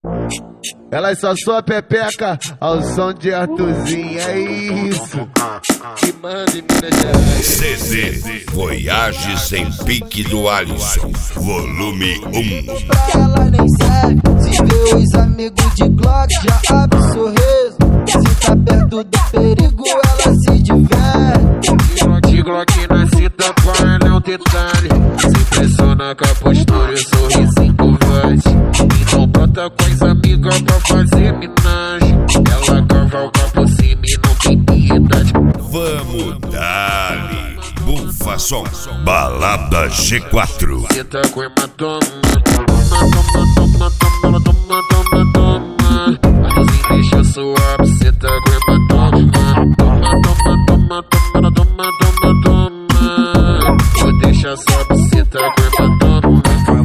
Ela só sua pepeca ao som de Arthurzinho, é isso. Que manda em Minas Gerais. CD Voyage Sem Pique do Alisson, volume 1. Pra ela nem serve, se vê os amigos de Glock já abre sorriso. Se tá perto do perigo ela se diverte. De Glock na cita com ela é um detalhe. Se impressiona com a postura e o sorrisinho covarde. Então bota com as amigas pra fazer minagem. Ela cavalga por cima e não tem piedade. Vamos dar-lhe Bufa Som, Balada G4. Cê tá com hematoma, toma, toma, toma, toma, toma, toma. Arthurzinho deixa suave, cê tá com hematoma. Toma, toma, toma, toma, toma, toma, toma. Vou deixar só pra cê tá com hematoma.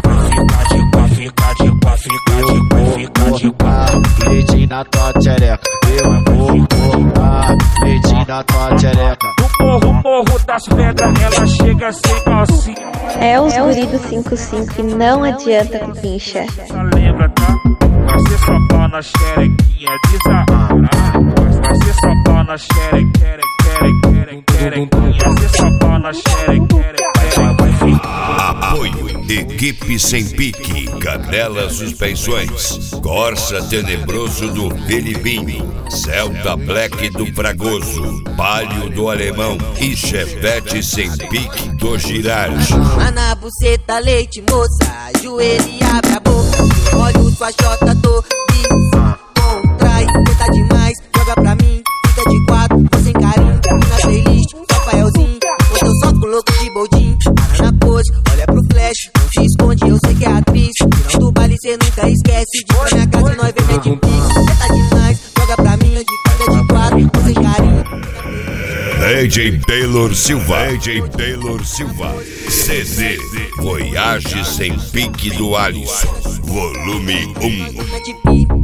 Fica de quatro, dedinho na tua tchereca. Eu vou botar dedinho na tua tchereca. No morro das pedras, ela chega sem calcinha. É os guri do 55 e não adianta com pincha. Só lembra, tá? Vai ser só pau na xerequinha, desarra. Vai ser só pau na xerequinha. Vai ser só pau na xerequinha. Apoio Equipe Sem Pique, Canela Suspensões, Corsa Tenebroso do Felipinho, Celta Black do Fragoso, Palio do Alemão e Chevette Sem Pique do Girage. Na buceta, leite, moça, ajoelha e abre a boca. Olha sua chota, tô contrai, tenta demais, joga pra mim, fica de quatro, tô sem carinho. Na playlist, só paelzinho, hoje eu só coloco de boldinho. Para na pose, olha pro flash, não te esconde, eu sei que é atriz. Tirão do baile, cê nunca esquece, de pra minha casa e nós vem Netflix. Tenta demais, joga pra mim, fica de quatro, tô sem carinho. AJ Taylor Silva, CD Voyage Sem Pique do Alisson, volume 1.